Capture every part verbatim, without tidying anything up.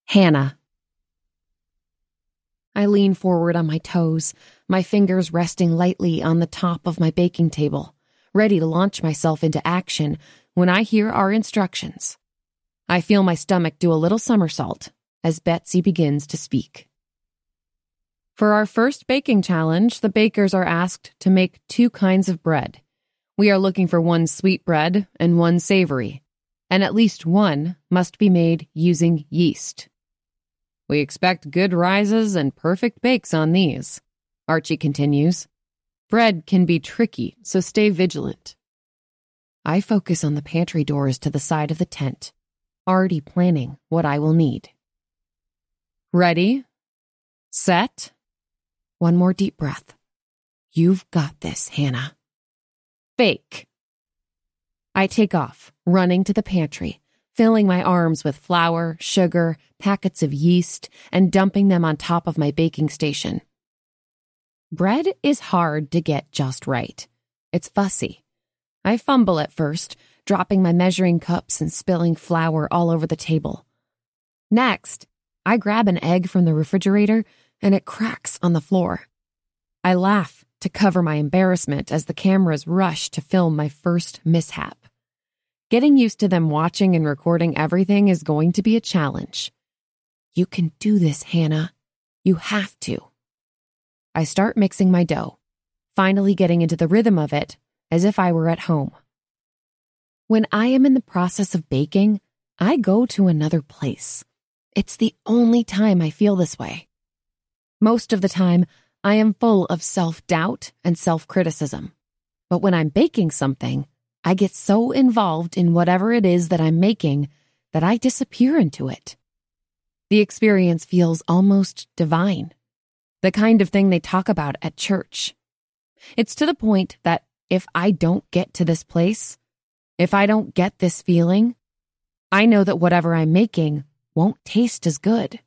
Hannah. I lean forward on my toes, my fingers resting lightly on the top of my baking table, ready to launch myself into action when I hear our instructions. I feel my stomach do a little somersault as Betsy begins to speak. For our first baking challenge, the bakers are asked to make two kinds of bread. We are looking for one sweet bread and one savory, and at least one must be made using yeast. We expect good rises and perfect bakes on these, Archie continues. Bread can be tricky, so stay vigilant. I focus on the pantry doors to the side of the tent, already planning what I will need. Ready? Set? One more deep breath. You've got this, Hannah. Bake. I take off, running to the pantry, filling my arms with flour, sugar, packets of yeast, and dumping them on top of my baking station. Bread is hard to get just right. It's fussy. I fumble at first, dropping my measuring cups and spilling flour all over the table. Next, I grab an egg from the refrigerator and it cracks on the floor. I laugh to cover my embarrassment as the cameras rush to film my first mishap. Getting used to them watching and recording everything is going to be a challenge. You can do this, Hannah. You have to. I start mixing my dough, finally getting into the rhythm of it as if I were at home. When I am in the process of baking, I go to another place. It's the only time I feel this way. Most of the time, I am full of self-doubt and self-criticism. But when I'm baking something, I get so involved in whatever it is that I'm making that I disappear into it. The experience feels almost divine, the kind of thing they talk about at church. It's to the point that if I don't get to this place, if I don't get this feeling, I know that whatever I'm making won't taste as good.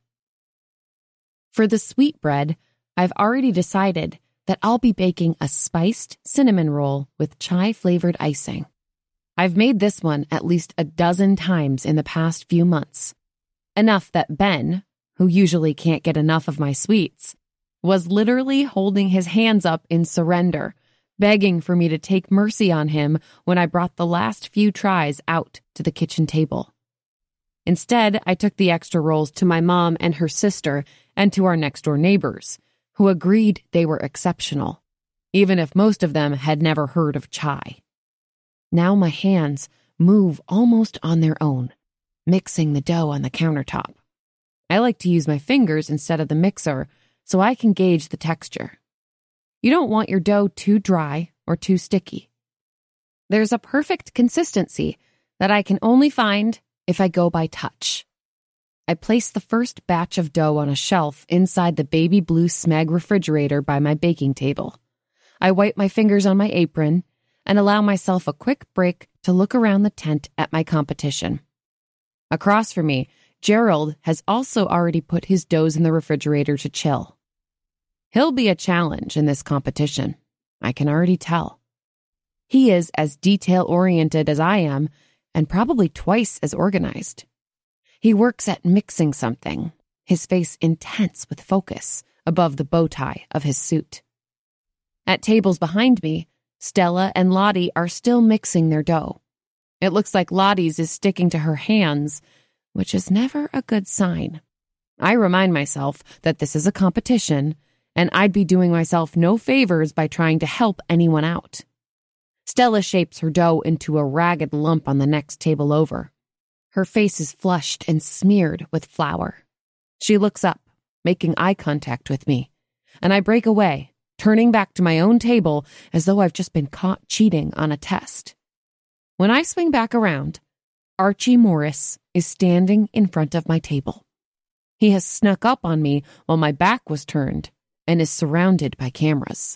For the sweetbread, I've already decided that I'll be baking a spiced cinnamon roll with chai-flavored icing. I've made this one at least a dozen times in the past few months. Enough that Ben, who usually can't get enough of my sweets, was literally holding his hands up in surrender, begging for me to take mercy on him when I brought the last few tries out to the kitchen table. Instead, I took the extra rolls to my mom and her sister and to our next-door neighbors, who agreed they were exceptional, even if most of them had never heard of chai. Now my hands move almost on their own, mixing the dough on the countertop. I like to use my fingers instead of the mixer so I can gauge the texture. You don't want your dough too dry or too sticky. There's a perfect consistency that I can only find if I go by touch. I place the first batch of dough on a shelf inside the baby blue Smeg refrigerator by my baking table. I wipe my fingers on my apron and allow myself a quick break to look around the tent at my competition. Across from me, Gerald has also already put his doughs in the refrigerator to chill. He'll be a challenge in this competition, I can already tell. He is as detail-oriented as I am, and probably twice as organized. He works at mixing something, his face intense with focus above the bow tie of his suit. At tables behind me, Stella and Lottie are still mixing their dough. It looks like Lottie's is sticking to her hands, which is never a good sign. I remind myself that this is a competition, and I'd be doing myself no favors by trying to help anyone out. Stella shapes her dough into a ragged lump on the next table over. Her face is flushed and smeared with flour. She looks up, making eye contact with me, and I break away, turning back to my own table as though I've just been caught cheating on a test. When I swing back around, Archie Morris is standing in front of my table. He has snuck up on me while my back was turned and is surrounded by cameras.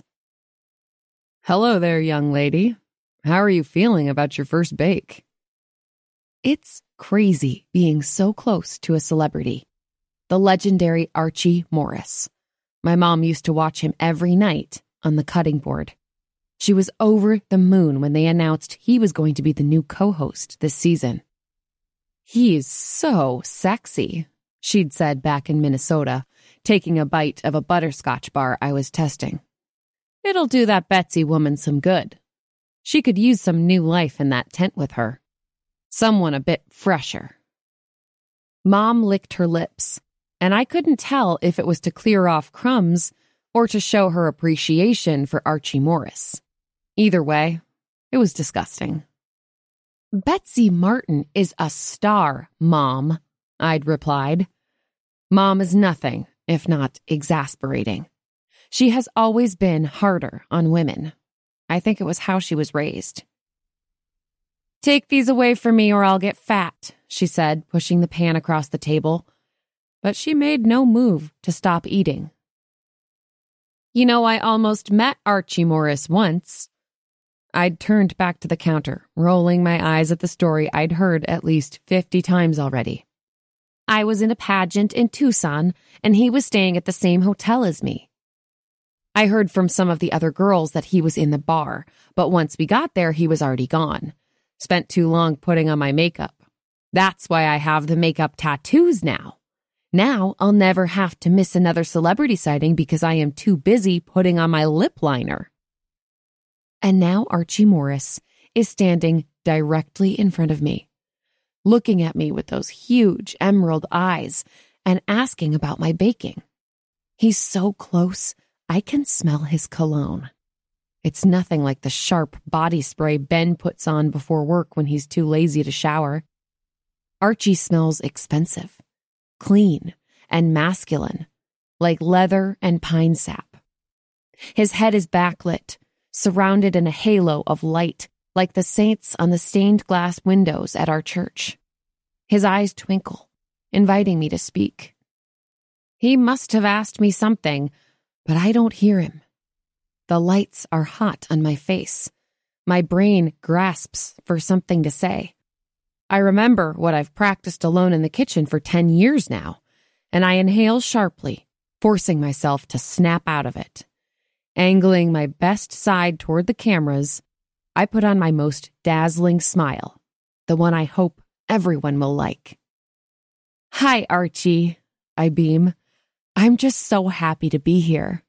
Hello there, young lady. How are you feeling about your first bake? It's crazy being so close to a celebrity. The legendary Archie Morris. My mom used to watch him every night on the cutting board. She was over the moon when they announced he was going to be the new co-host this season. He's so sexy, she'd said back in Minnesota, taking a bite of a butterscotch bar I was testing. It'll do that Betsy woman some good. She could use some new life in that tent with her. Someone a bit fresher. Mom licked her lips, and I couldn't tell if it was to clear off crumbs or to show her appreciation for Archie Morris. Either way, it was disgusting. Betsy Martin is a star, Mom, I'd replied. Mom is nothing if not exasperating. She has always been harder on women. I think it was how she was raised. Take these away from me or I'll get fat, she said, pushing the pan across the table. But she made no move to stop eating. You know, I almost met Archie Morris once. I'd turned back to the counter, rolling my eyes at the story I'd heard at least fifty times already. I was in a pageant in Tucson, and he was staying at the same hotel as me. I heard from some of the other girls that he was in the bar, but once we got there, he was already gone. Spent too long putting on my makeup. That's why I have the makeup tattoos now. Now I'll never have to miss another celebrity sighting because I am too busy putting on my lip liner. And now Archie Morris is standing directly in front of me, looking at me with those huge emerald eyes and asking about my baking. He's so close, I can smell his cologne. It's nothing like the sharp body spray Ben puts on before work when he's too lazy to shower. Archie smells expensive, clean, and masculine, like leather and pine sap. His head is backlit, surrounded in a halo of light, like the saints on the stained glass windows at our church. His eyes twinkle, inviting me to speak. He must have asked me something, but I don't hear him. The lights are hot on my face. My brain grasps for something to say. I remember what I've practiced alone in the kitchen for ten years now, and I inhale sharply, forcing myself to snap out of it. Angling my best side toward the cameras, I put on my most dazzling smile, the one I hope everyone will like. Hi, Archie, I beam. I'm just so happy to be here.